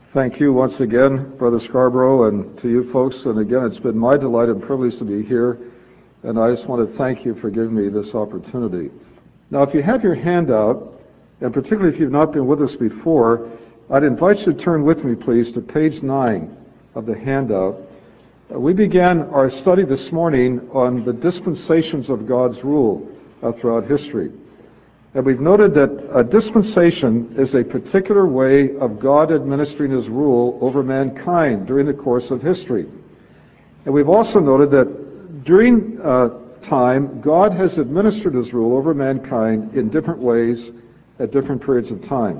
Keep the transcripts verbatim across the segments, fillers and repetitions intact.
Thank you once again, Brother Scarborough, and to you folks. And again, it's been my delight and privilege to be here, and I just want to thank you for giving me this opportunity. Now, if you have your handout, and particularly if you've not been with us before, I'd invite you to turn with me, please, to page nine of the handout. Uh, we began our study this morning on the dispensations of God's rule uh, throughout history. And we've noted that a dispensation is a particular way of God administering His rule over mankind during the course of history. And we've also noted that during uh, time, God has administered His rule over mankind in different ways at different periods of time.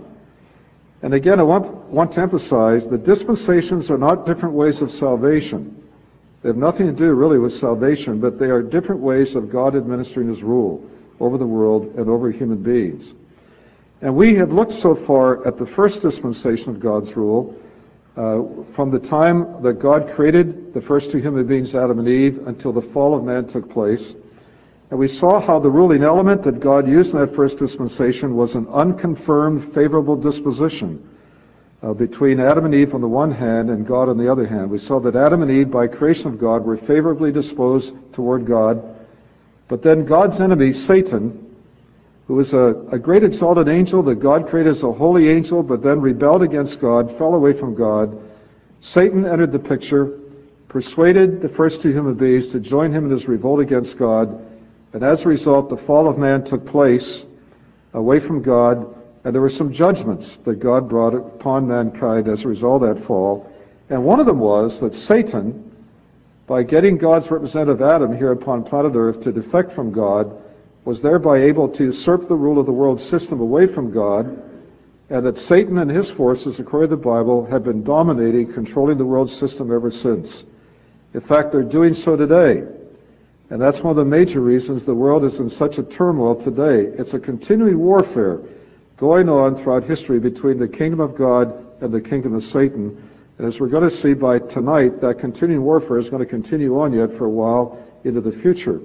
And again, I want, want to emphasize that dispensations are not different ways of salvation. They have nothing to do really with salvation, but they are different ways of God administering His rule over the world and over human beings. And we have looked so far at the first dispensation of God's rule, uh, from the time that God created the first two human beings, Adam and Eve, until the fall of man took place. And we saw how the ruling element that God used in that first dispensation was an unconfirmed favorable disposition uh, between Adam and Eve on the one hand and God on the other hand. We saw that Adam and Eve, by creation of God, were favorably disposed toward God. But then God's enemy, Satan, who was a, a great exalted angel that God created as a holy angel, but then rebelled against God, fell away from God. Satan entered the picture, persuaded the first two human beings to join him in his revolt against God, and as a result, the fall of man took place away from God, and there were some judgments that God brought upon mankind as a result of that fall. And one of them was that Satan, by getting God's representative Adam here upon planet Earth to defect from God, was thereby able to usurp the rule of the world system away from God, and that Satan and his forces, according to the Bible, have been dominating, controlling the world system ever since. In fact, they're doing so today. And that's one of the major reasons the world is in such a turmoil today. It's a continuing warfare going on throughout history between the kingdom of God and the kingdom of Satan. And as we're going to see by tonight, that continuing warfare is going to continue on yet for a while into the future.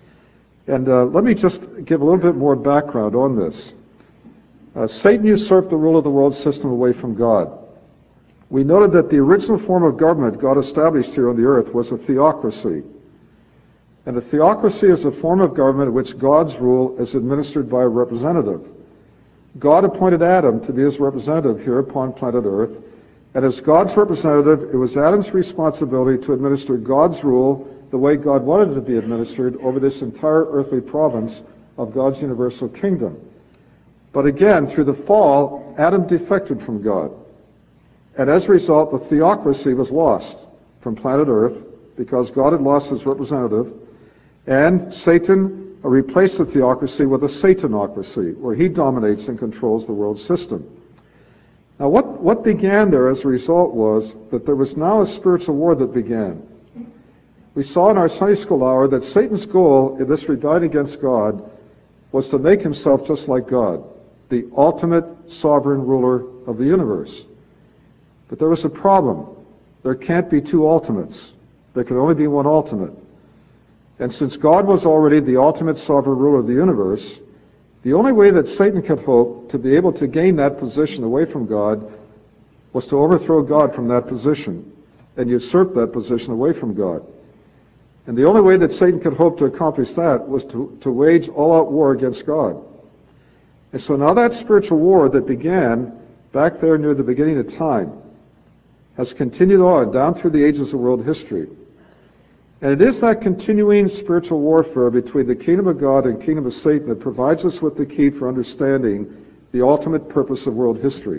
And uh, let me just give a little bit more background on this. Uh, Satan usurped the rule of the world system away from God. We noted that the original form of government God established here on the earth was a theocracy. And a theocracy is a form of government in which God's rule is administered by a representative. God appointed Adam to be His representative here upon planet Earth. And as God's representative, it was Adam's responsibility to administer God's rule the way God wanted it to be administered over this entire earthly province of God's universal kingdom. But again, through the fall, Adam defected from God. And as a result, the theocracy was lost from planet Earth because God had lost His representative. And Satan replaced the theocracy with a Satanocracy, where he dominates and controls the world system. Now, what, what began there as a result was that there was now a spiritual war that began. We saw in our Sunday school hour that Satan's goal in this rebellion against God was to make himself just like God, the ultimate sovereign ruler of the universe. But there was a problem. There can't be two ultimates. There can only be one ultimate. And since God was already the ultimate sovereign ruler of the universe, the only way that Satan could hope to be able to gain that position away from God was to overthrow God from that position and usurp that position away from God. And the only way that Satan could hope to accomplish that was to, to wage all-out war against God. And so now that spiritual war that began back there near the beginning of time has continued on down through the ages of world history. And it is that continuing spiritual warfare between the kingdom of God and kingdom of Satan that provides us with the key for understanding the ultimate purpose of world history.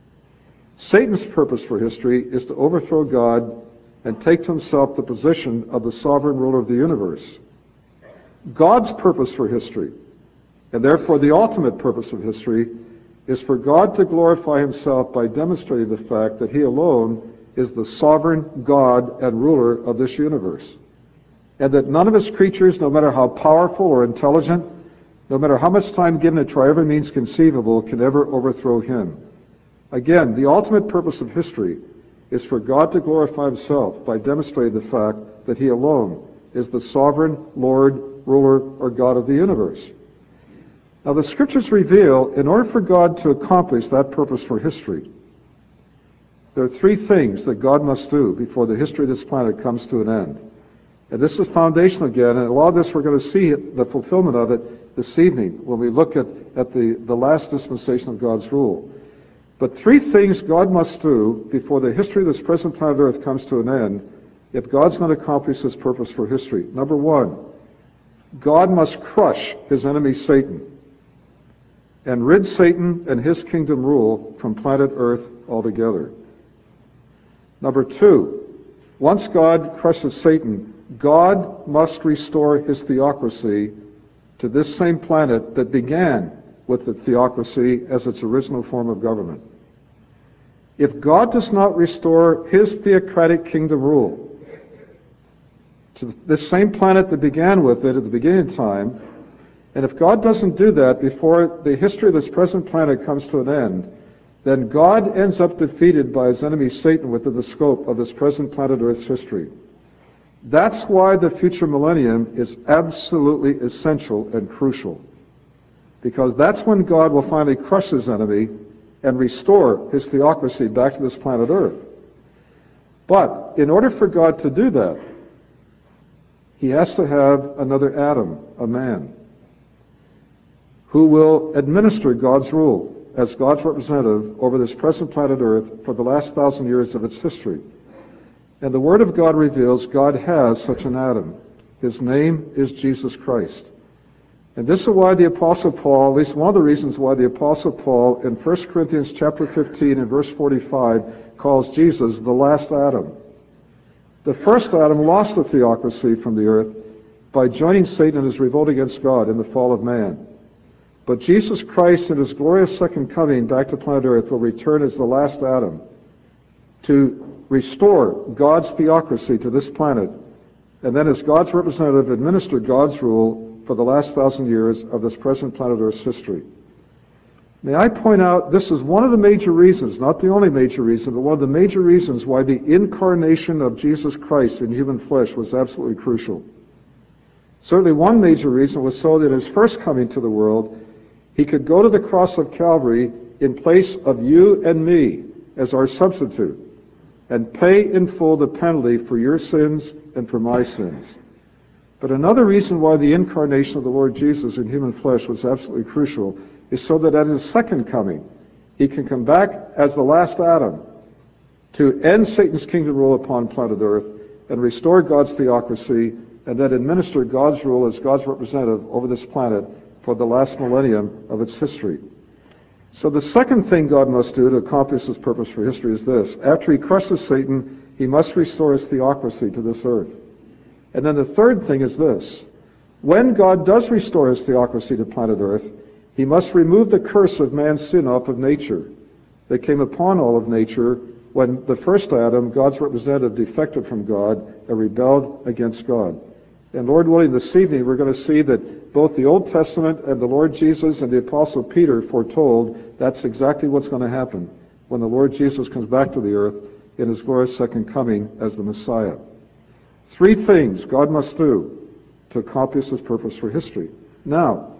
Satan's purpose for history is to overthrow God and take to himself the position of the sovereign ruler of the universe. God's purpose for history, and therefore the ultimate purpose of history, is for God to glorify Himself by demonstrating the fact that He alone is the sovereign God and ruler of this universe. And that none of His creatures, no matter how powerful or intelligent, no matter how much time given to try every means conceivable, can ever overthrow Him. Again, the ultimate purpose of history is for God to glorify Himself by demonstrating the fact that He alone is the sovereign Lord, ruler, or God of the universe. Now the Scriptures reveal, in order for God to accomplish that purpose for history, There are three things that God must do before the history of this planet comes to an end. And this is foundational again, and a lot of this we're going to see the fulfillment of it this evening when we look at, at the, the last dispensation of God's rule. But three things God must do before the history of this present planet Earth comes to an end if God's going to accomplish his purpose for history. Number one, God must crush his enemy Satan and rid Satan and his kingdom rule from planet Earth altogether. Number two, once God crushes Satan, God must restore his theocracy to this same planet that began with the theocracy as its original form of government. If God does not restore his theocratic kingdom rule to this same planet that began with it at the beginning of time, and if God doesn't do that before the history of this present planet comes to an end, then God ends up defeated by his enemy Satan within the scope of this present planet Earth's history. That's why the future millennium is absolutely essential and crucial. Because that's when God will finally crush his enemy and restore his theocracy back to this planet Earth. But in order for God to do that, he has to have another Adam, a man, who will administer God's rule as God's representative over this present planet Earth for the last thousand years of its history. And the Word of God reveals God has such an Adam. His name is Jesus Christ. And this is why the Apostle Paul, at least one of the reasons why the Apostle Paul in First Corinthians chapter fifteen and verse forty-five calls Jesus the last Adam. The first Adam lost the theocracy from the earth by joining Satan in his revolt against God in the fall of man. But Jesus Christ in his glorious second coming back to planet Earth will return as the last Adam to restore God's theocracy to this planet, and then as God's representative administer God's rule for the last thousand years of this present planet Earth's history. May I point out, this is one of the major reasons, not the only major reason, but one of the major reasons why the incarnation of Jesus Christ in human flesh was absolutely crucial. Certainly one major reason was so that in his first coming to the world, he could go to the cross of Calvary in place of you and me as our substitute and pay in full the penalty for your sins and for my sins. But another reason why the incarnation of the Lord Jesus in human flesh was absolutely crucial is so that at his second coming, he can come back as the last Adam to end Satan's kingdom rule upon planet Earth and restore God's theocracy and then administer God's rule as God's representative over this planet for the last millennium of its history. So the second thing God must do to accomplish his purpose for history is this. After he crushes Satan, he must restore his theocracy to this earth. And then the third thing is this. When God does restore his theocracy to planet Earth, he must remove the curse of man's sin off of nature that came upon all of nature when the first Adam, God's representative, defected from God and rebelled against God. And Lord willing, this evening we're going to see that both the Old Testament and the Lord Jesus and the Apostle Peter foretold that's exactly what's going to happen when the Lord Jesus comes back to the earth in his glorious second coming as the Messiah. Three things God must do to accomplish his purpose for history. Now,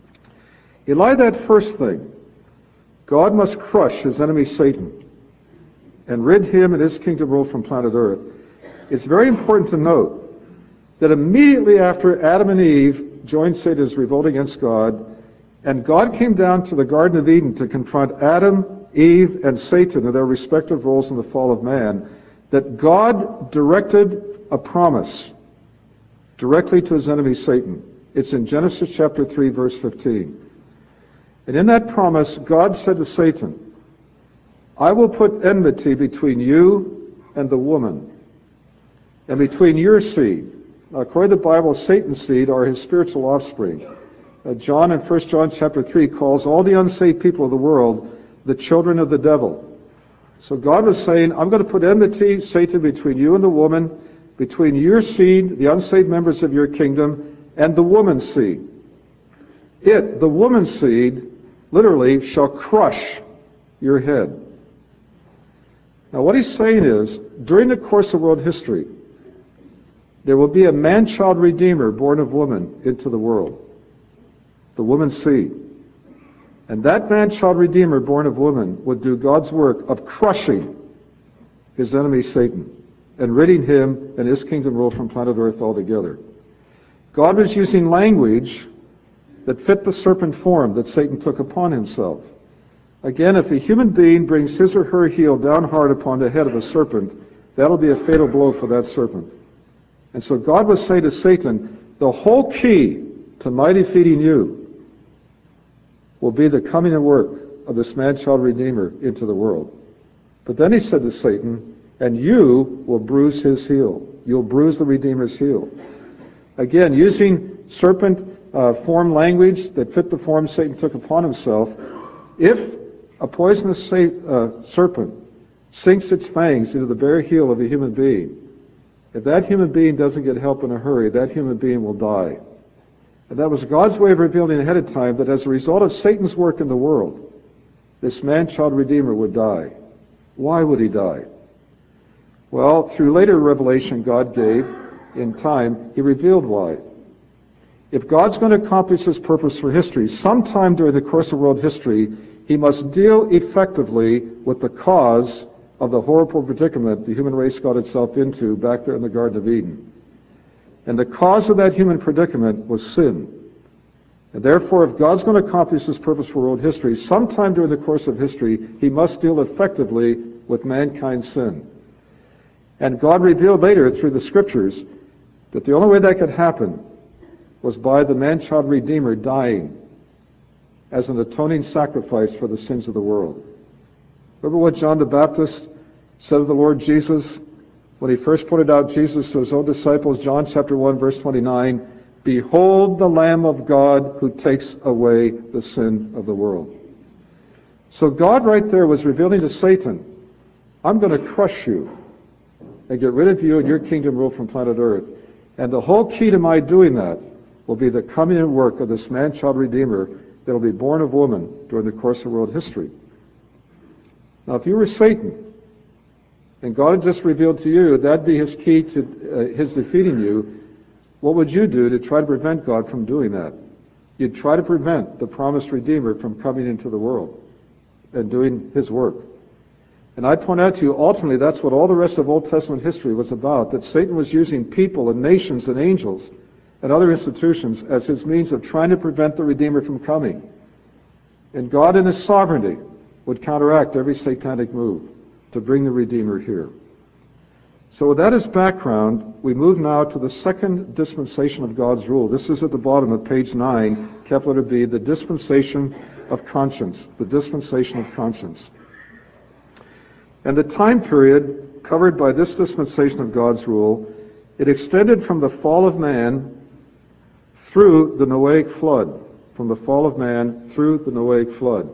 in light of that first thing, God must crush his enemy Satan and rid him and his kingdom rule from planet Earth. It's very important to note that immediately after Adam and Eve joined Satan's revolt against God, and God came down to the Garden of Eden to confront Adam, Eve, and Satan in their respective roles in the fall of man, that God directed a promise directly to his enemy Satan. It's in Genesis chapter three, verse fifteen. And in that promise, God said to Satan, I will put enmity between you and the woman, and between your seed. Now, according to the Bible, Satan's seed are his spiritual offspring. Uh, John in First John chapter three calls all the unsaved people of the world the children of the devil. So God was saying, I'm going to put enmity, Satan, between you and the woman, between your seed, the unsaved members of your kingdom, and the woman's seed. It, the woman's seed, literally shall crush your head. Now what he's saying is, during the course of world history, there will be a man-child redeemer born of woman into the world, the woman's seed. And that man-child redeemer born of woman would do God's work of crushing his enemy Satan, and ridding him and his kingdom rule from planet Earth altogether. God was using language that fit the serpent form that Satan took upon himself. Again, if a human being brings his or her heel down hard upon the head of a serpent, that'll be a fatal blow for that serpent. And so God would say to Satan, the whole key to my defeating you will be the coming and work of this man-child Redeemer into the world. But then he said to Satan, and you will bruise his heel. You'll bruise the Redeemer's heel. Again, using serpent uh, form language that fit the form Satan took upon himself, if a poisonous sa- uh, serpent sinks its fangs into the bare heel of a human being, if that human being doesn't get help in a hurry, that human being will die. And that was God's way of revealing ahead of time that as a result of Satan's work in the world, this man-child Redeemer would die. Why would he die? Well, through later revelation God gave in time, he revealed why. If God's going to accomplish his purpose for history, sometime during the course of world history, he must deal effectively with the cause of the horrible predicament the human race got itself into back there in the Garden of Eden. And the cause of that human predicament was sin. And therefore, if God's going to accomplish his purpose for world history, sometime during the course of history, he must deal effectively with mankind's sin. And God revealed later through the scriptures that the only way that could happen was by the man-child Redeemer dying as an atoning sacrifice for the sins of the world. Remember what John the Baptist said of the Lord Jesus when he first pointed out Jesus to his own disciples, John chapter one, verse twenty-nine, behold the Lamb of God who takes away the sin of the world. So God right there was revealing to Satan, I'm going to crush you and get rid of you and your kingdom rule from planet Earth. And the whole key to my doing that will be the coming and work of this man-child Redeemer that will be born of woman during the course of world history. Now, if you were Satan, and God had just revealed to you that'd be his key to uh, his defeating you, what would you do to try to prevent God from doing that? You'd try to prevent the promised Redeemer from coming into the world and doing his work. And I point out to you, ultimately, that's what all the rest of Old Testament history was about, that Satan was using people and nations and angels and other institutions as his means of trying to prevent the Redeemer from coming. And God in his sovereignty would counteract every satanic move to bring the Redeemer here. So with that as background, we move now to the second dispensation of God's rule. This is at the bottom of page nine, capital letter B, the dispensation of conscience. The dispensation of conscience. And the time period covered by this dispensation of God's rule, it extended from the fall of man through the Noahic flood. From the fall of man through the Noahic flood.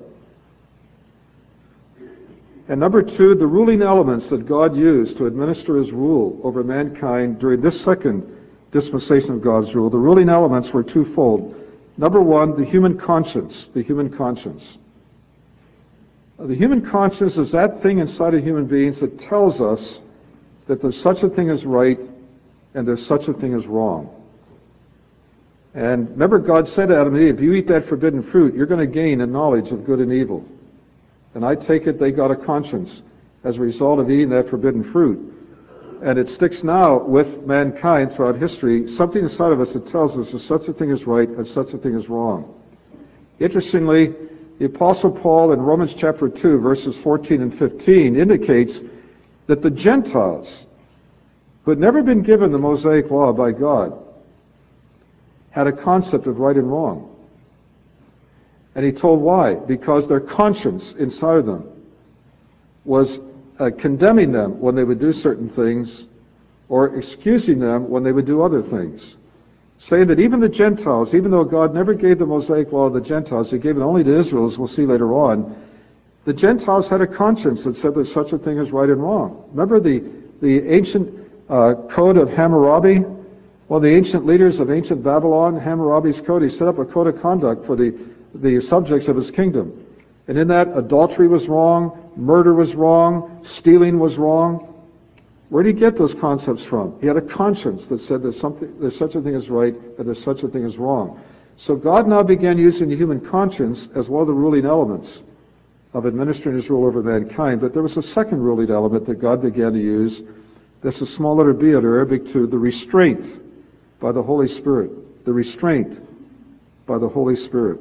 And number two, the ruling elements that God used to administer his rule over mankind during this second dispensation of God's rule, the ruling elements were twofold. Number one, the human conscience, the human conscience. The human conscience is that thing inside of human beings that tells us that there's such a thing as right and there's such a thing as wrong. And remember, God said to Adam and Eve, if you eat that forbidden fruit, you're going to gain a knowledge of good and evil. And I take it they got a conscience as a result of eating that forbidden fruit. And it sticks now with mankind throughout history, something inside of us that tells us there's such a thing as right and such a thing as wrong. Interestingly, the Apostle Paul in Romans chapter two, verses fourteen and fifteen, indicates that the Gentiles, who had never been given the Mosaic law by God, had a concept of right and wrong. And he told why. Because their conscience inside of them was uh, condemning them when they would do certain things or excusing them when they would do other things. Saying that even the Gentiles, even though God never gave the Mosaic law to the Gentiles, he gave it only to Israel, as we'll see later on, the Gentiles had a conscience that said there's such a thing as right and wrong. Remember the, the ancient uh, code of Hammurabi? Well, the ancient leaders of ancient Babylon, Hammurabi's code, he set up a code of conduct for the, the subjects of his kingdom. And in that, adultery was wrong, murder was wrong, stealing was wrong. Where did he get those concepts from? He had a conscience that said there's something, there's such a thing as right and there's such a thing as wrong. So God now began using the human conscience as one of the ruling elements of administering his rule over mankind. But there was a second ruling element that God began to use. This is small letter b out of Arabic to the restraint by the Holy Spirit. The restraint by the Holy Spirit.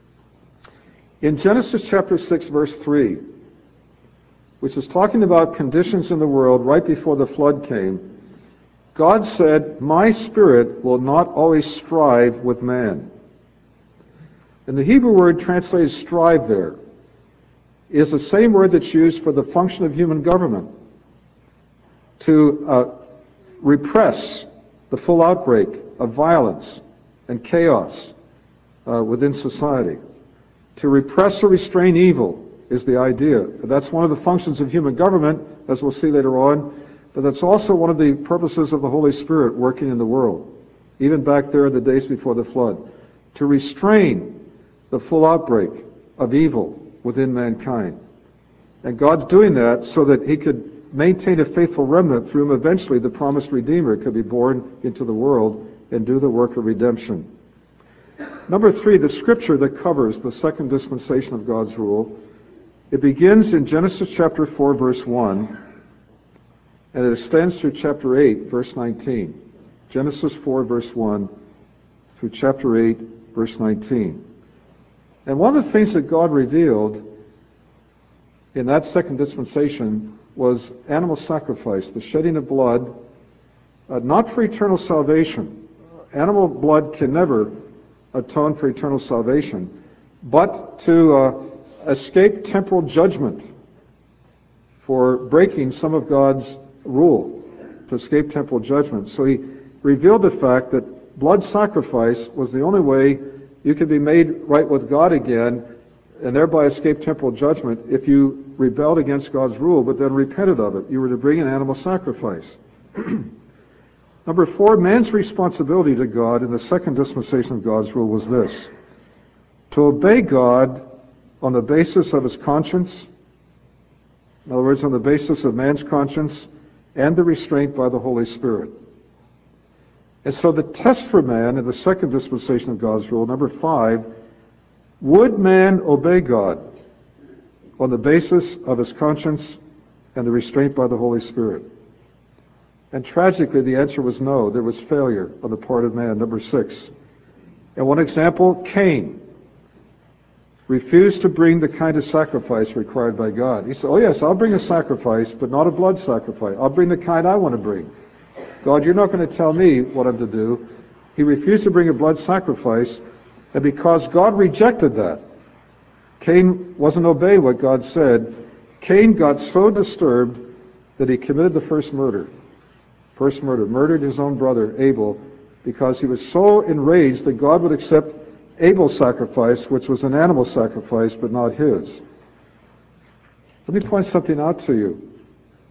In Genesis chapter six, verse three, which is talking about conditions in the world right before the flood came, God said, "My spirit will not always strive with man." And the Hebrew word translated strive there is the same word that's used for the function of human government, to uh, repress the full outbreak of violence and chaos uh, within society. To repress or restrain evil is the idea. That's one of the functions of human government, as we'll see later on, but that's also one of the purposes of the Holy Spirit working in the world, even back there in the days before the flood. To restrain the full outbreak of evil within mankind. And God's doing that so that he could maintain a faithful remnant through whom eventually the promised Redeemer could be born into the world and do the work of redemption. Number three, the scripture that covers the second dispensation of God's rule. It begins in Genesis chapter four, verse one, and it extends through chapter eight, verse nineteen. Genesis four, verse one, through chapter eight, verse nineteen. And one of the things that God revealed in that second dispensation was animal sacrifice, the shedding of blood, uh, not for eternal salvation. Animal blood can never atone for eternal salvation, but to uh, escape temporal judgment for breaking some of God's rule, to escape temporal judgment. So he revealed the fact that blood sacrifice was the only way you could be made right with God again and thereby escape temporal judgment if you rebelled against God's rule but then repented of it. You were to bring an animal sacrifice. Number four, man's responsibility to God in the second dispensation of God's rule was this: to obey God on the basis of his conscience, in other words, on the basis of man's conscience, and the restraint by the Holy Spirit. And so the test for man in the second dispensation of God's rule, number five, would man obey God on the basis of his conscience and the restraint by the Holy Spirit? And tragically, the answer was no. There was failure on the part of man. Number six. And one example, Cain refused to bring the kind of sacrifice required by God. He said, oh yes, I'll bring a sacrifice, but not a blood sacrifice. I'll bring the kind I want to bring. God, you're not going to tell me what I'm to do. He refused to bring a blood sacrifice, and because God rejected that, Cain wasn't obeying what God said. Cain got so disturbed that he committed the first murder. First murder, murdered his own brother Abel, because he was so enraged that God would accept Abel's sacrifice, which was an animal sacrifice, but not his. Let me point something out to you.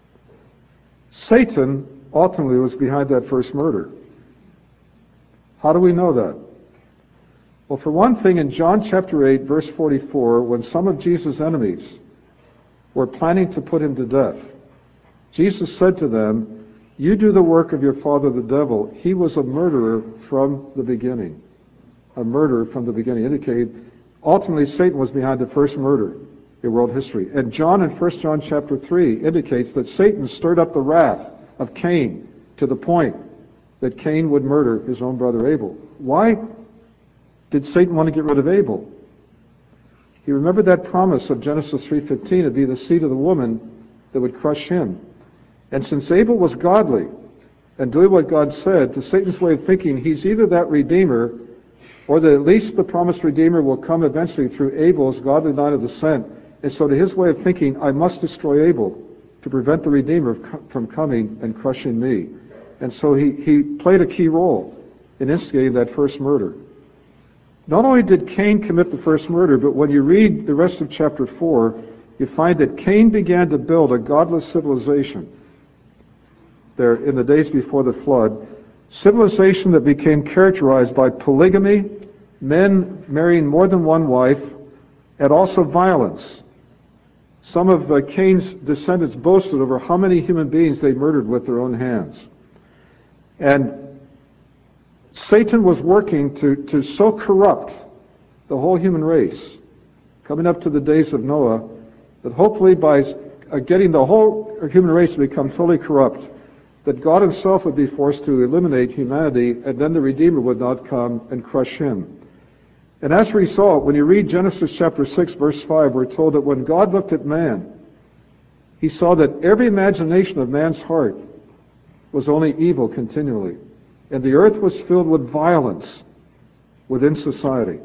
Satan ultimately was behind that first murder. How do we know that? Well, for one thing, in John chapter eight, verse forty-four, when some of Jesus' enemies were planning to put him to death, Jesus said to them, you do the work of your father the devil. He was a murderer from the beginning. A murderer from the beginning. Indicated, ultimately Satan was behind the first murder in world history. And John in First John chapter three indicates that Satan stirred up the wrath of Cain to the point that Cain would murder his own brother Abel. Why did Satan want to get rid of Abel? He remembered that promise of Genesis three fifteen, it'd be the seed of the woman that would crush him. And since Abel was godly and doing what God said, to Satan's way of thinking, he's either that Redeemer or that at least the promised Redeemer will come eventually through Abel's godly line of descent. And so to his way of thinking, I must destroy Abel to prevent the Redeemer from coming and crushing me. And so he, he played a key role in instigating that first murder. Not only did Cain commit the first murder, but when you read the rest of chapter four, you find that Cain began to build a godless civilization there in the days before the flood. Civilization that became characterized by polygamy, men marrying more than one wife, and also violence. Some of uh, Cain's descendants boasted over how many human beings they murdered with their own hands. And Satan was working to, to so corrupt the whole human race, coming up to the days of Noah, that hopefully by uh, getting the whole human race to become totally corrupt, that God himself would be forced to eliminate humanity, and then the Redeemer would not come and crush him. And as a result, when you read Genesis chapter six, verse five, we're told that when God looked at man, he saw that every imagination of man's heart was only evil continually, and the earth was filled with violence within society.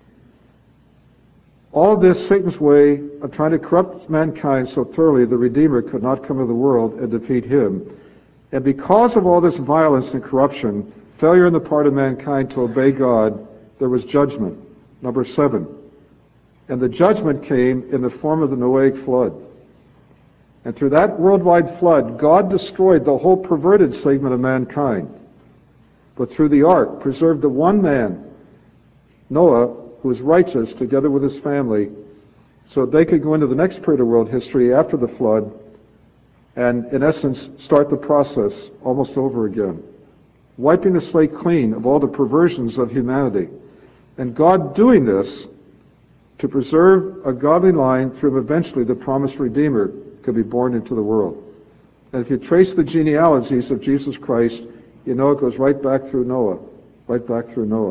All of this, Satan's way of trying to corrupt mankind so thoroughly the Redeemer could not come into the world and defeat him. And because of all this violence and corruption, failure on the part of mankind to obey God, there was judgment. Number seven. And the judgment came in the form of the Noahic flood. And through that worldwide flood, God destroyed the whole perverted segment of mankind. But through the ark, preserved the one man, Noah, who was righteous, together with his family, so they could go into the next period of world history after the flood and, in essence, start the process almost over again, wiping the slate clean of all the perversions of humanity. And God doing this to preserve a godly line through whom eventually the promised Redeemer could be born into the world. And if you trace the genealogies of Jesus Christ, you know it goes right back through Noah, right back through Noah.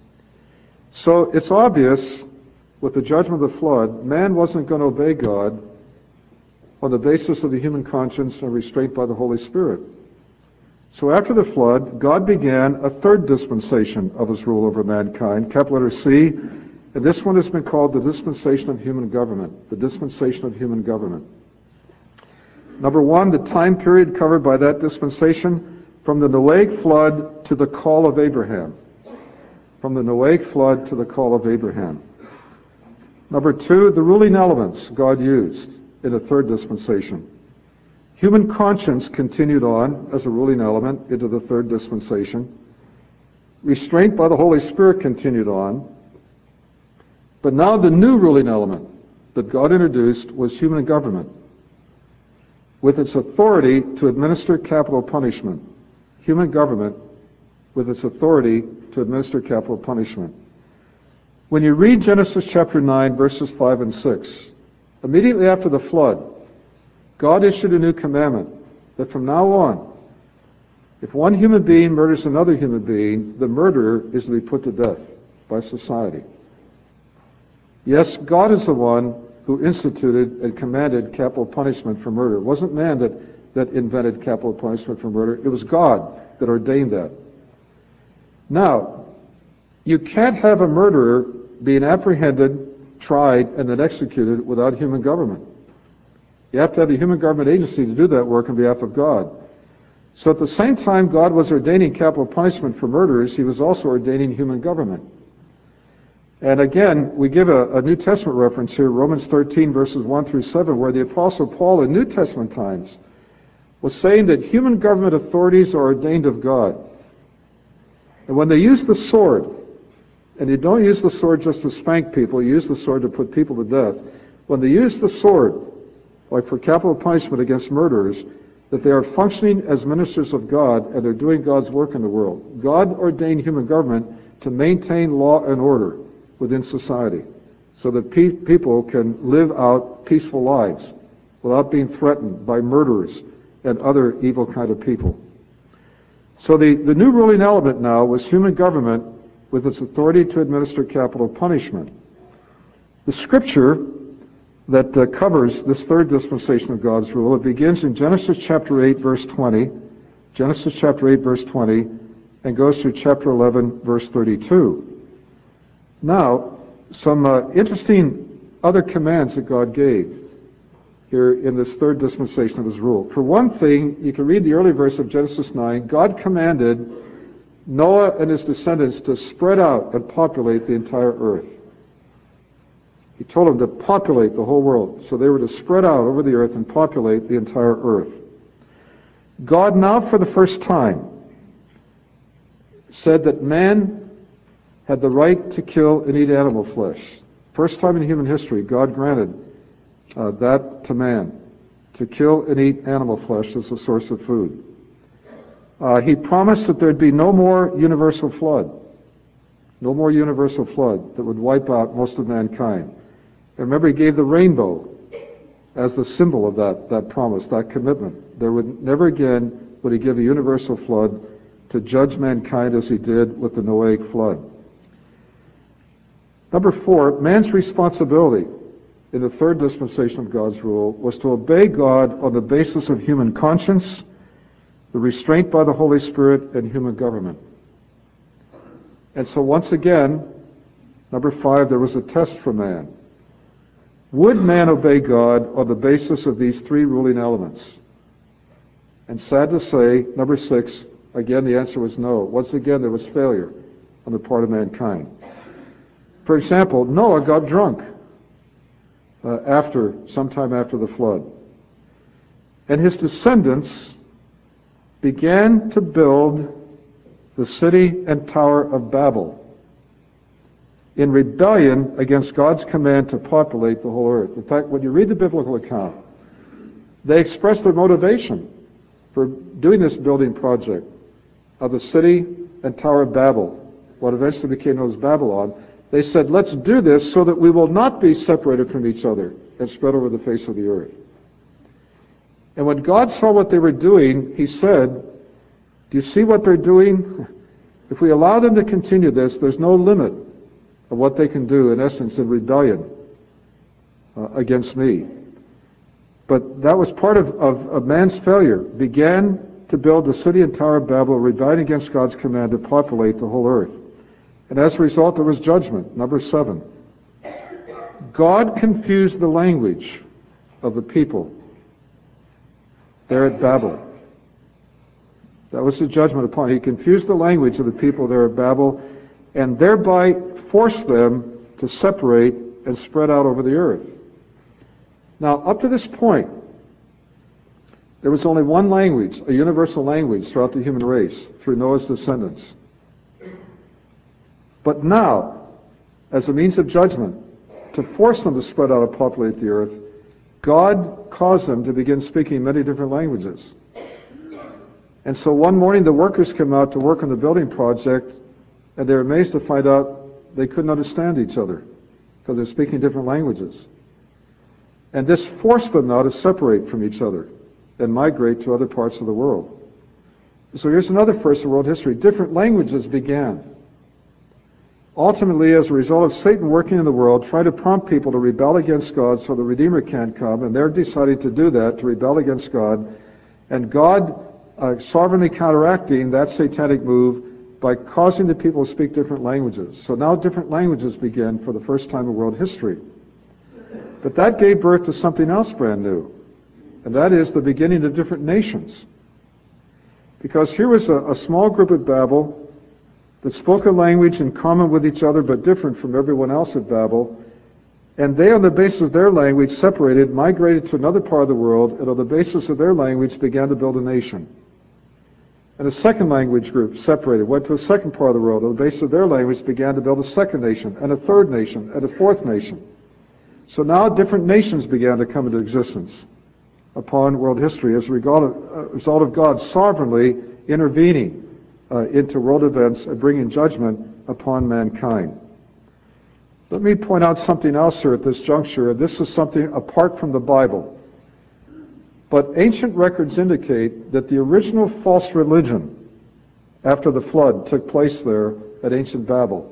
So it's obvious with the judgment of the flood, man wasn't going to obey God on the basis of the human conscience and restraint by the Holy Spirit. So after the flood, God began a third dispensation of his rule over mankind, capital letter C, and this one has been called the dispensation of human government, the dispensation of human government. Number one, the time period covered by that dispensation from the Noahic flood to the call of Abraham. From the Noahic flood to the call of Abraham. Number two, the ruling elements God used in the third dispensation. Human conscience continued on as a ruling element into the third dispensation. Restraint by the Holy Spirit continued on. But now the new ruling element that God introduced was human government, with its authority to administer capital punishment. Human government with its authority to administer capital punishment. When you read Genesis chapter nine, verses five and six, immediately after the flood, God issued a new commandment that from now on, if one human being murders another human being, the murderer is to be put to death by society. Yes, God is the one who instituted and commanded capital punishment for murder. It wasn't man that, that invented capital punishment for murder. It was God that ordained that. Now, you can't have a murderer being apprehended, tried, and then executed without human government. You have to have a human government agency to do that work on behalf of God. So at the same time God was ordaining capital punishment for murderers, he was also ordaining human government. And again, we give a, a New Testament reference here, Romans thirteen, verses one through seven, where the Apostle Paul in New Testament times was saying that human government authorities are ordained of God. And when they use the sword, and you don't use the sword just to spank people, you use the sword to put people to death. When they use the sword, like for capital punishment against murderers, that they are functioning as ministers of God and they're doing God's work in the world. God ordained human government to maintain law and order within society so that pe- people can live out peaceful lives without being threatened by murderers and other evil kind of people. So the, the new ruling element now was human government with its authority to administer capital punishment. The scripture that uh, covers this third dispensation of God's rule, it begins in Genesis chapter eight, verse twenty, Genesis chapter eight, verse twenty, and goes through chapter eleven, verse thirty-two. Now, some uh, interesting other commands that God gave here in this third dispensation of his rule. For one thing, you can read the early verse of Genesis nine. God commanded Noah and his descendants to spread out and populate the entire earth. He told them to populate the whole world. So they were to spread out over the earth and populate the entire earth. God now, for the first time, said that man had the right to kill and eat animal flesh. First time in human history, God granted Uh, that to man, to kill and eat animal flesh as a source of food. Uh, he promised that there'd be no more universal flood, no more universal flood that would wipe out most of mankind. And remember, he gave the rainbow as the symbol of that, that promise, that commitment. There would never again would he give a universal flood to judge mankind as he did with the Noahic flood. Number four, man's responsibility in the third dispensation of God's rule was to obey God on the basis of human conscience, the restraint by the Holy Spirit, and human government. And so once again, number five, there was a test for man. Would man obey God on the basis of these three ruling elements? And sad to say, number six, again the answer was no. Once again there was failure on the part of mankind. For example, Noah got drunk uh, after, sometime after the flood. And his descendants began to build the city and Tower of Babel in rebellion against God's command to populate the whole earth. In fact, when you read the biblical account, they express their motivation for doing this building project of the city and Tower of Babel, what eventually became known as Babylon. They said, let's do this so that we will not be separated from each other and spread over the face of the earth. And when God saw what they were doing, he said, do you see what they're doing? If we allow them to continue this, there's no limit of what they can do, in essence, in rebellion uh, against me. But that was part of, of, of man's failure. Began to build the city and Tower of Babel, rebelling against God's command to populate the whole earth. And as a result, there was judgment. Number seven. God confused the language of the people there at Babel. That was his judgment upon. He confused the language of the people there at Babel, and thereby forced them to separate and spread out over the earth. Now, up to this point, there was only one language, a universal language throughout the human race, through Noah's descendants. But now, as a means of judgment, to force them to spread out and populate the earth, God caused them to begin speaking many different languages. And so one morning the workers came out to work on the building project, and they were amazed to find out they couldn't understand each other because they're speaking different languages. And this forced them now to separate from each other and migrate to other parts of the world. So here's another first in world history. Different languages began. Ultimately, as a result of Satan working in the world, trying to prompt people to rebel against God so the Redeemer can't come, and they're deciding to do that, to rebel against God, and God uh, sovereignly counteracting that satanic move by causing the people to speak different languages. So now different languages began for the first time in world history. But that gave birth to something else brand new, and that is the beginning of different nations. Because here was a, a small group at Babel that spoke a language in common with each other but different from everyone else at Babel, and they, on the basis of their language, separated, migrated to another part of the world, and on the basis of their language began to build a nation. And a second language group separated, went to a second part of the world, on the basis of their language began to build a second nation, and a third nation, and a fourth nation. So now different nations began to come into existence upon world history as a result of God sovereignly intervening uh, into world events and bringing judgment upon mankind. Let me point out something else here at this juncture. This is something apart from the Bible. But ancient records indicate that the original false religion after the flood took place there at ancient Babel.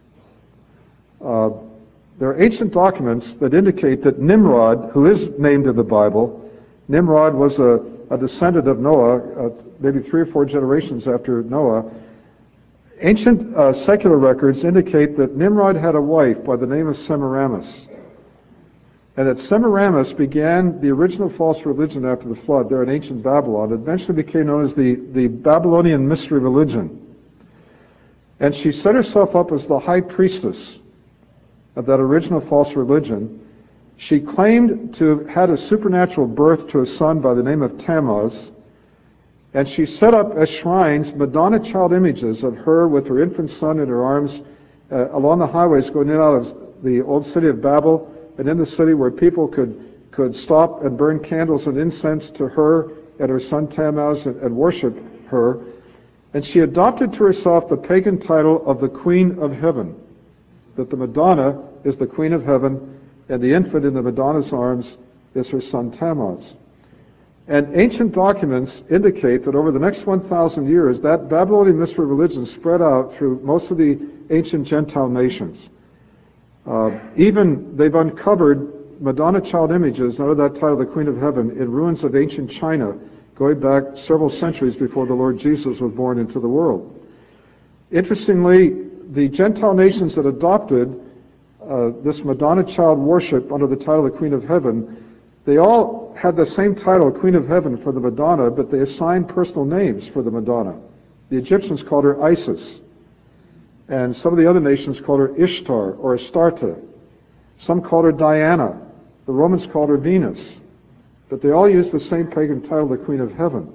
Uh, there are ancient documents that indicate that Nimrod, who is named in the Bible, Nimrod was a, a descendant of Noah, uh, maybe three or four generations after Noah. Ancient uh, secular records indicate that Nimrod had a wife by the name of Semiramis, and that Semiramis began the original false religion after the flood there in ancient Babylon. It eventually became known as the, the Babylonian mystery religion. And she set herself up as the high priestess of that original false religion. She claimed to have had a supernatural birth to a son by the name of Tammuz, and she set up as shrines Madonna child images of her with her infant son in her arms uh, along the highways going in and out of the old city of Babel, and in the city where people could, could stop and burn candles and incense to her and her son Tammuz and, and worship her. And she adopted to herself the pagan title of the Queen of Heaven, that the Madonna is the Queen of Heaven, and the infant in the Madonna's arms is her son Tammuz. And ancient documents indicate that over the next one thousand years, that Babylonian mystery religion spread out through most of the ancient Gentile nations. Uh, even they've uncovered Madonna child images under that title, the Queen of Heaven, in ruins of ancient China, going back several centuries before the Lord Jesus was born into the world. Interestingly, the Gentile nations that adopted uh, this Madonna child worship under the title, the Queen of Heaven, they all had the same title, Queen of Heaven, for the Madonna, but they assigned personal names for the Madonna. The Egyptians called her Isis, and some of the other nations called her Ishtar or Astarte. Some called her Diana. The Romans called her Venus. But they all used the same pagan title, the Queen of Heaven.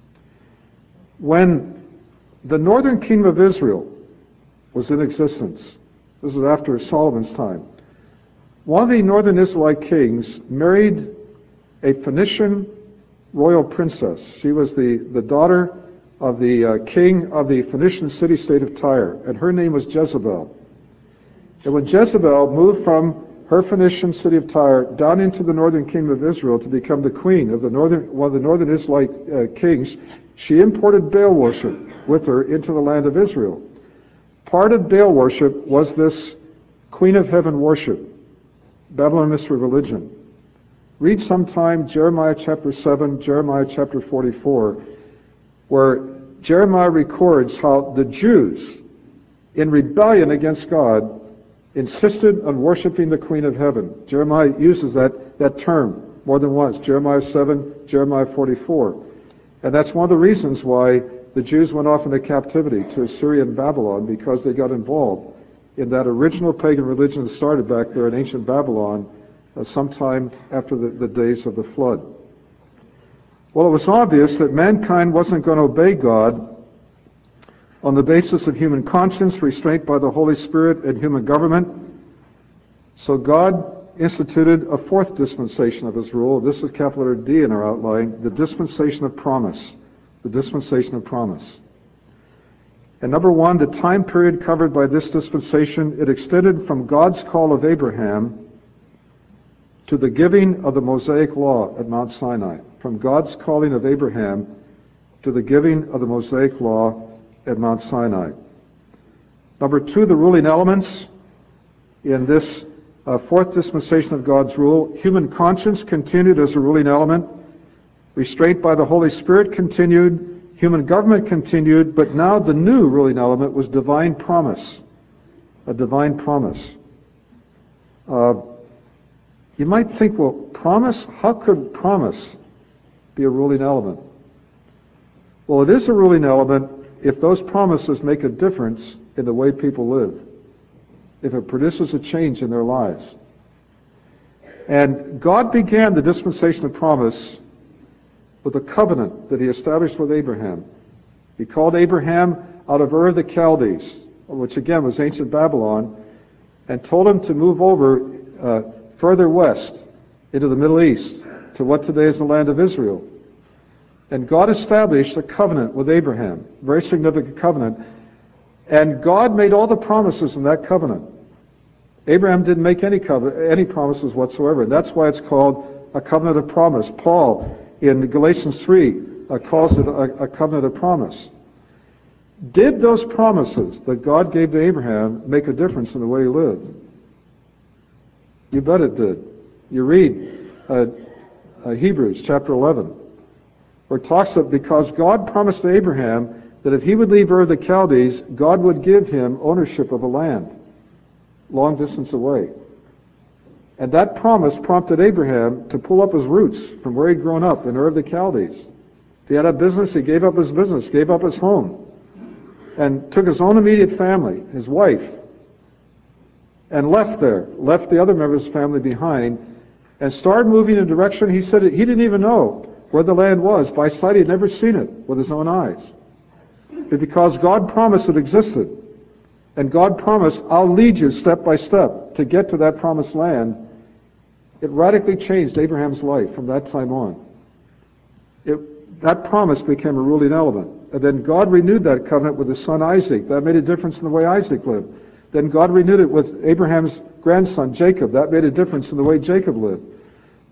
When the northern kingdom of Israel was in existence, this was after Solomon's time, one of the northern Israelite kings married a Phoenician royal princess. She was the, the daughter of the uh, king of the Phoenician city-state of Tyre, and her name was Jezebel. And when Jezebel moved from her Phoenician city of Tyre down into the northern kingdom of Israel to become the queen of the northern, one of the northern Israelite uh, kings, she imported Baal worship with her into the land of Israel. Part of Baal worship was this Queen of Heaven worship, Babylon mystery religion. Read sometime Jeremiah chapter seven, Jeremiah chapter forty-four, where Jeremiah records how the Jews, in rebellion against God, insisted on worshiping the Queen of Heaven. Jeremiah uses that, that term more than once, Jeremiah seven, Jeremiah forty-four. And that's one of the reasons why the Jews went off into captivity to Assyria and Babylon, because they got involved in that original pagan religion that started back there in ancient Babylon uh, sometime after the, the days of the flood. Well, it was obvious that mankind wasn't going to obey God on the basis of human conscience, restraint by the Holy Spirit, and human government. So God instituted a fourth dispensation of His rule. This is capital letter D in our outline, the dispensation of promise. The dispensation of promise. And number one, the time period covered by this dispensation, it extended from God's call of Abraham to the giving of the Mosaic law at Mount Sinai. From God's calling of Abraham to the giving of the Mosaic law at Mount Sinai. Number two, the ruling elements in this uh, fourth dispensation of God's rule. Human conscience continued as a ruling element. Restraint by the Holy Spirit continued. Human government continued. But now the new ruling element was divine promise. A divine promise. Uh, you might think, well, promise? How could promise be a ruling element? Well, it is a ruling element if those promises make a difference in the way people live, if it produces a change in their lives. And God began the dispensation of promise with a covenant that He established with Abraham. He called Abraham out of Ur of the Chaldees, which again was ancient Babylon, and told him to move over uh, further west into the Middle East to what today is the land of Israel. And God established a covenant with Abraham, a very significant covenant. And God made all the promises in that covenant. Abraham didn't make any covenant, any promises whatsoever. And that's why it's called a covenant of promise. Paul, in Galatians three, uh, calls it a, a covenant of promise. Did those promises that God gave to Abraham make a difference in the way he lived? You bet it did. You read uh, uh, Hebrews chapter eleven, where it talks that because God promised to Abraham that if he would leave Ur of the Chaldees, God would give him ownership of a land long distance away. And that promise prompted Abraham to pull up his roots from where he'd grown up in Ur of the Chaldees. If he had a business, he gave up his business, gave up his home, and took his own immediate family, his wife, and left there, left the other members of his family behind, and started moving in a direction he said he didn't even know where the land was. By sight, he'd never seen it with his own eyes. But because God promised it existed, and God promised, I'll lead you step by step to get to that promised land, it radically changed Abraham's life from that time on. It, that promise became a ruling element. And then God renewed that covenant with his son Isaac. That made a difference in the way Isaac lived. Then God renewed it with Abraham's grandson Jacob. That made a difference in the way Jacob lived.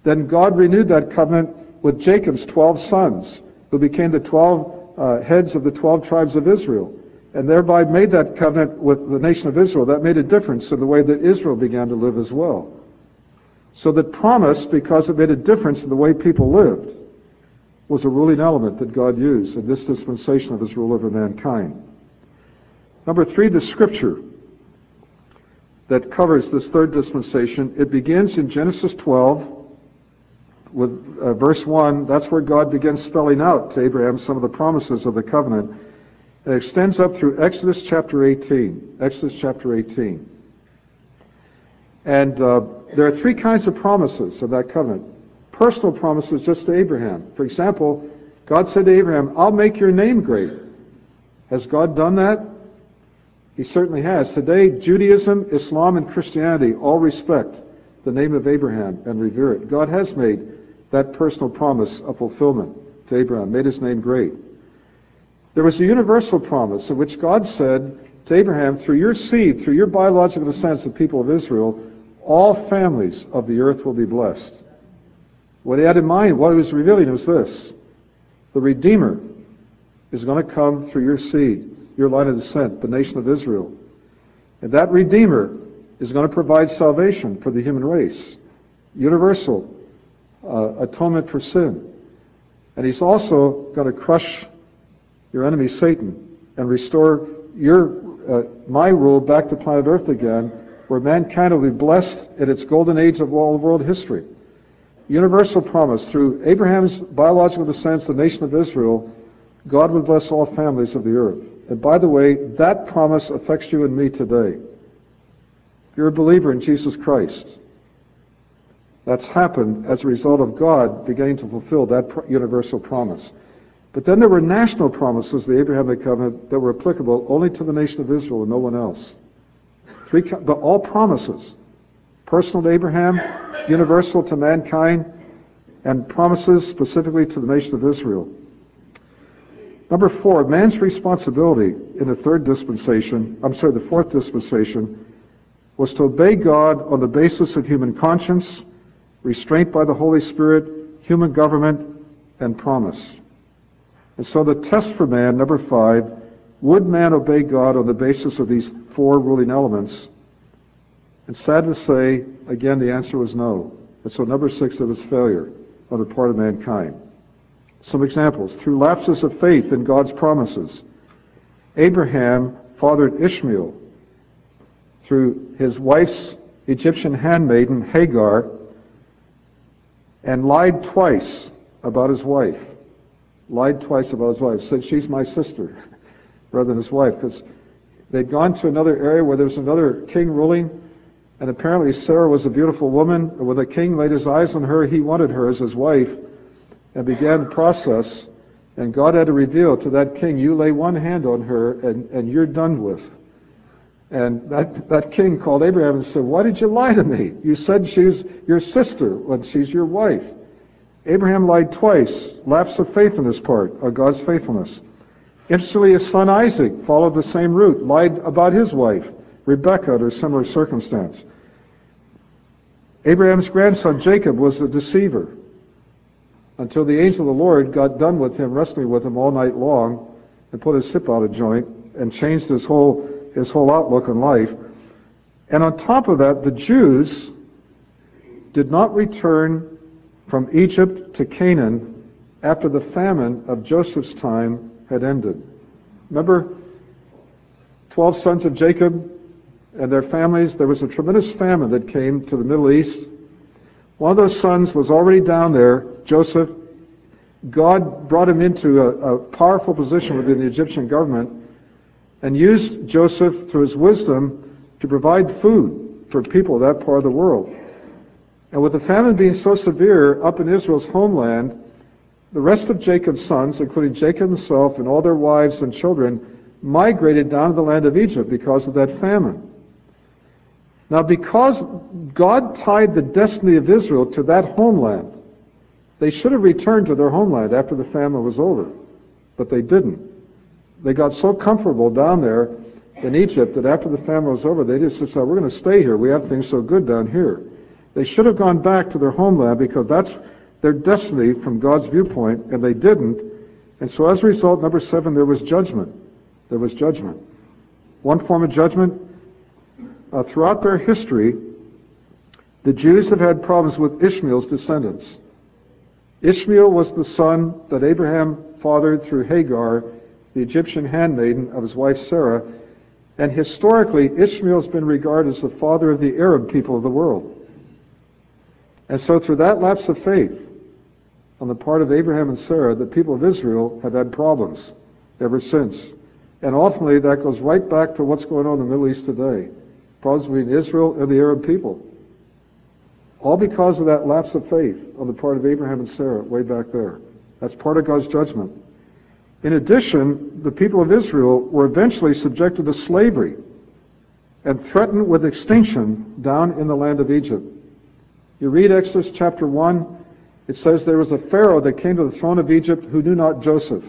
Then God renewed that covenant with Jacob's twelve sons, who became the twelve uh, heads of the twelve tribes of Israel, and thereby made that covenant with the nation of Israel. That made a difference in the way that Israel began to live as well. So that promise, because it made a difference in the way people lived, was a ruling element that God used in this dispensation of his rule over mankind. Number three, the scripture that covers this third dispensation. It begins in Genesis twelve with uh, verse one. That's where God begins spelling out to Abraham some of the promises of the covenant. It extends up through Exodus chapter eighteen. Exodus chapter eighteen. And uh, there are three kinds of promises of that covenant. Personal promises just to Abraham. For example, God said to Abraham, I'll make your name great. Has God done that? He certainly has. Today, Judaism, Islam, and Christianity all respect the name of Abraham and revere it. God has made that personal promise a fulfillment to Abraham, made his name great. There was a universal promise in which God said to Abraham, through your seed, through your biological descendants, the people of Israel, all families of the earth will be blessed. What he had in mind, what he was revealing was this: the Redeemer is going to come through your seed, your line of descent, the nation of Israel. And that Redeemer is going to provide salvation for the human race, universal uh, atonement for sin. And he's also going to crush your enemy Satan and restore your uh, my rule back to planet Earth again, where mankind will be blessed in its golden age of all world history. Universal promise. Through Abraham's biological descendants, the nation of Israel, God would bless all families of the earth. And by the way, that promise affects you and me today. If you're a believer in Jesus Christ, that's happened as a result of God beginning to fulfill that universal promise. But then there were national promises, the Abrahamic covenant, that were applicable only to the nation of Israel and no one else. Three, but all promises, personal to Abraham, universal to mankind, and promises specifically to the nation of Israel. Number four, man's responsibility in the third dispensation, I'm sorry, the fourth dispensation, was to obey God on the basis of human conscience, restraint by the Holy Spirit, human government, and promise. And so the test for man, number five, would man obey God on the basis of these four ruling elements? And sad to say, again, the answer was no. And so number six, it was failure on the part of mankind. Some examples. Through lapses of faith in God's promises, Abraham fathered Ishmael through his wife's Egyptian handmaiden, Hagar, and lied twice about his wife. Lied twice about his wife. Said, she's my sister, rather than his wife, because they'd gone to another area where there was another king ruling, and apparently Sarah was a beautiful woman. And when the king laid his eyes on her, he wanted her as his wife, and began the process. And God had to reveal to that king, you lay one hand on her, and, and you're done with. And that, that king called Abraham and said, why did you lie to me? You said she's your sister when she's your wife. Abraham lied twice, lapse of faith on his part, of God's faithfulness. Interestingly, his son Isaac followed the same route, lied about his wife, Rebekah, under a similar circumstance. Abraham's grandson Jacob was a deceiver, until the angel of the Lord got done with him, wrestling with him all night long, and put his hip out of joint, and changed his whole his whole outlook on life. And on top of that, the Jews did not return from Egypt to Canaan after the famine of Joseph's time had ended. Remember, twelve sons of Jacob and their families? There was a tremendous famine that came to the Middle East. One of those sons was already down there, Joseph. God brought him into a, a powerful position within the Egyptian government, and used Joseph, through his wisdom, to provide food for people of that part of the world. And with the famine being so severe up in Israel's homeland, the rest of Jacob's sons, including Jacob himself and all their wives and children, migrated down to the land of Egypt because of that famine. Now, because God tied the destiny of Israel to that homeland, they should have returned to their homeland after the famine was over, but they didn't. They got so comfortable down there in Egypt that after the famine was over, they just said, we're going to stay here. We have things so good down here. They should have gone back to their homeland because that's their destiny from God's viewpoint, and they didn't. And so as a result, number seven, there was judgment. There was judgment. One form of judgment, uh, throughout their history, the Jews have had problems with Ishmael's descendants. Ishmael was the son that Abraham fathered through Hagar, the Egyptian handmaiden of his wife Sarah. And historically, Ishmael's been regarded as the father of the Arab people of the world. And so through that lapse of faith on the part of Abraham and Sarah, the people of Israel have had problems ever since. And ultimately, that goes right back to what's going on in the Middle East today. Problems between Israel and the Arab people. All because of that lapse of faith on the part of Abraham and Sarah way back there. That's part of God's judgment. In addition, the people of Israel were eventually subjected to slavery and threatened with extinction down in the land of Egypt. You read Exodus chapter one, it says there was a Pharaoh that came to the throne of Egypt who knew not Joseph.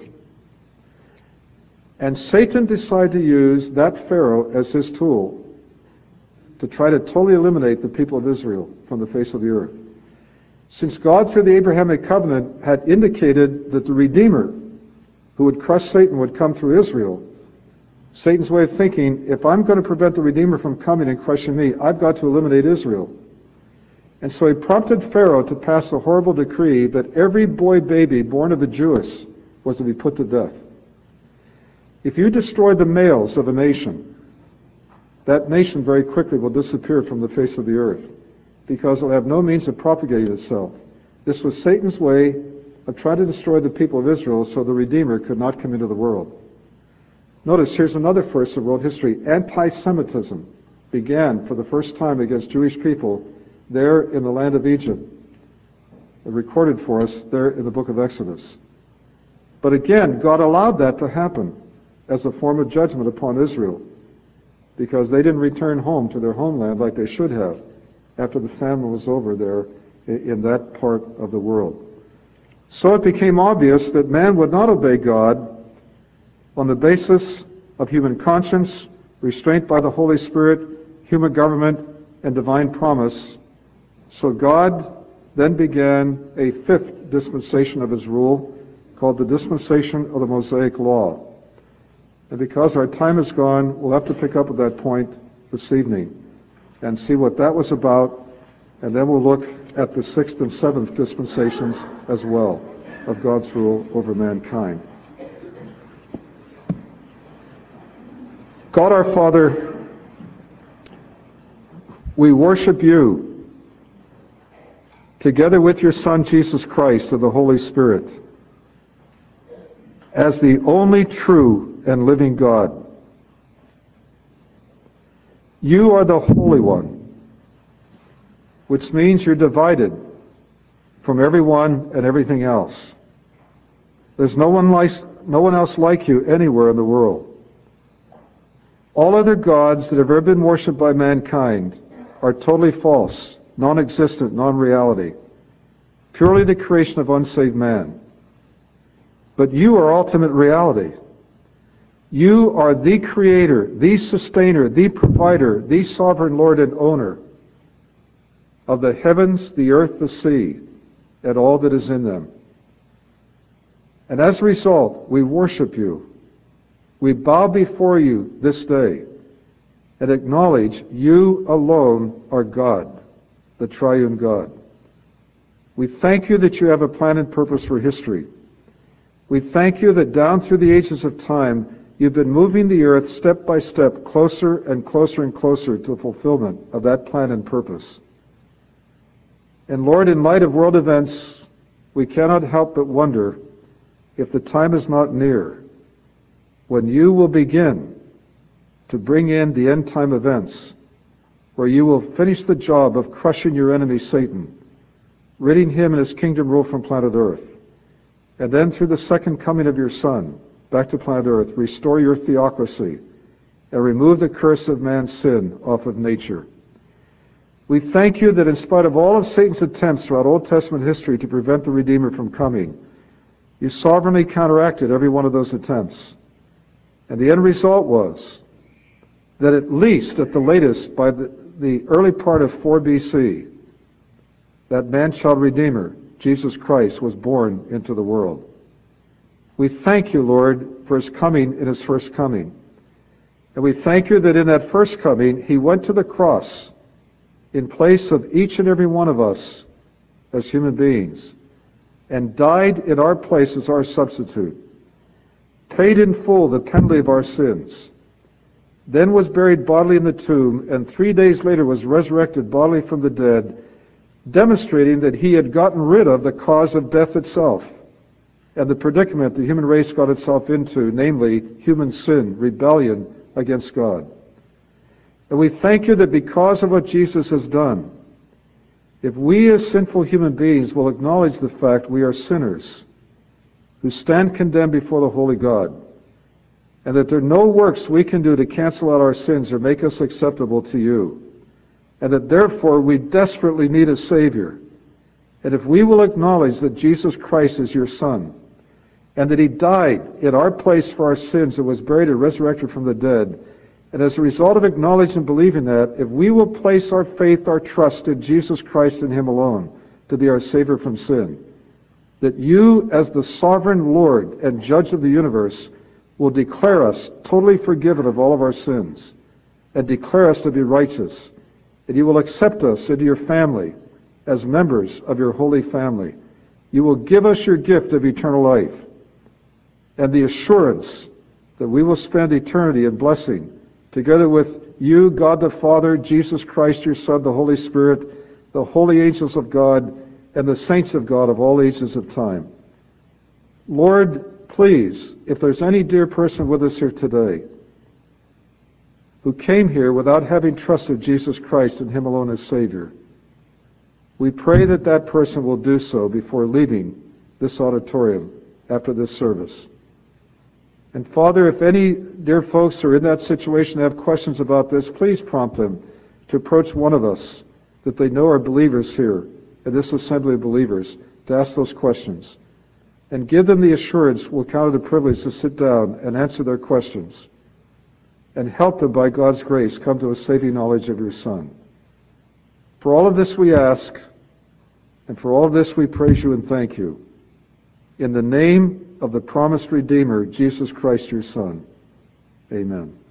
And Satan decided to use that Pharaoh as his tool to try to totally eliminate the people of Israel from the face of the earth. Since God, through the Abrahamic covenant, had indicated that the Redeemer who would crush Satan would come through Israel, Satan's way of thinking, if I'm going to prevent the Redeemer from coming and crushing me, I've got to eliminate Israel. And so he prompted Pharaoh to pass a horrible decree that every boy baby born of a Jewess was to be put to death. If you destroy the males of a nation, that nation very quickly will disappear from the face of the earth because it will have no means of propagating itself. This was Satan's way of trying to destroy the people of Israel so the Redeemer could not come into the world. Notice, here's another first of world history. Anti-Semitism began for the first time against Jewish people there in the land of Egypt, recorded for us there in the book of Exodus. But again, God allowed that to happen as a form of judgment upon Israel, because they didn't return home to their homeland like they should have after the famine was over there in that part of the world. So it became obvious that man would not obey God on the basis of human conscience, restraint by the Holy Spirit, human government, and divine promise. So God then began a fifth dispensation of his rule called the dispensation of the Mosaic Law. And because our time is gone, we'll have to pick up at that point this evening and see what that was about, and then we'll look at the sixth and seventh dispensations as well of God's rule over mankind. God our Father, we worship you together with your Son Jesus Christ and the Holy Spirit as the only true and living God. You are the Holy One, which means you're divided from everyone and everything else. There's no one like, no one else like you anywhere in the world. All other gods that have ever been worshipped by mankind are totally false, non-existent, non-reality, purely the creation of unsaved man. But you are ultimate reality. You are the creator, the sustainer, the provider, the sovereign Lord and owner of the heavens, the earth, the sea, and all that is in them. And as a result, we worship you. We bow before you this day and acknowledge you alone are God, the triune God. We thank you that you have a plan and purpose for history. We thank you that down through the ages of time, you've been moving the earth step by step closer and closer and closer to the fulfillment of that plan and purpose. And Lord, in light of world events, we cannot help but wonder if the time is not near when you will begin to bring in the end time events, where you will finish the job of crushing your enemy Satan, ridding him and his kingdom rule from planet Earth, and then through the second coming of your Son back to planet Earth, restore your theocracy and remove the curse of man's sin off of nature. We thank you that in spite of all of Satan's attempts throughout Old Testament history to prevent the Redeemer from coming, you sovereignly counteracted every one of those attempts. And the end result was that at least, at the latest, by the, the early part of four B C, that man-child Redeemer, Jesus Christ, was born into the world. We thank you, Lord, for his coming in his first coming. And we thank you that in that first coming, he went to the cross in place of each and every one of us as human beings and died in our place as our substitute, paid in full the penalty of our sins, then was buried bodily in the tomb, and three days later was resurrected bodily from the dead, demonstrating that he had gotten rid of the cause of death itself and the predicament the human race got itself into, namely human sin, rebellion against God. And we thank you that because of what Jesus has done, if we as sinful human beings will acknowledge the fact we are sinners who stand condemned before the holy God, and that there are no works we can do to cancel out our sins or make us acceptable to you, and that therefore we desperately need a Savior. And if we will acknowledge that Jesus Christ is your Son, and that he died in our place for our sins and was buried and resurrected from the dead, and as a result of acknowledging and believing that, if we will place our faith, our trust in Jesus Christ and him alone to be our Savior from sin, that you, as the sovereign Lord and Judge of the universe, will declare us totally forgiven of all of our sins and declare us to be righteous. And you will accept us into your family as members of your holy family. You will give us your gift of eternal life and the assurance that we will spend eternity in blessing together with you, God the Father, Jesus Christ, your Son, the Holy Spirit, the holy angels of God, and the saints of God of all ages of time. Lord, please, if there's any dear person with us here today who came here without having trusted Jesus Christ and him alone as Savior, we pray that that person will do so before leaving this auditorium after this service. And Father, if any dear folks are in that situation and have questions about this, please prompt them to approach one of us that they know are believers here in this assembly of believers to ask those questions. And give them the assurance we'll count it a privilege to sit down and answer their questions. And help them by God's grace come to a saving knowledge of your Son. For all of this we ask, and for all of this we praise you and thank you. In the name of the promised Redeemer, Jesus Christ, your Son. Amen.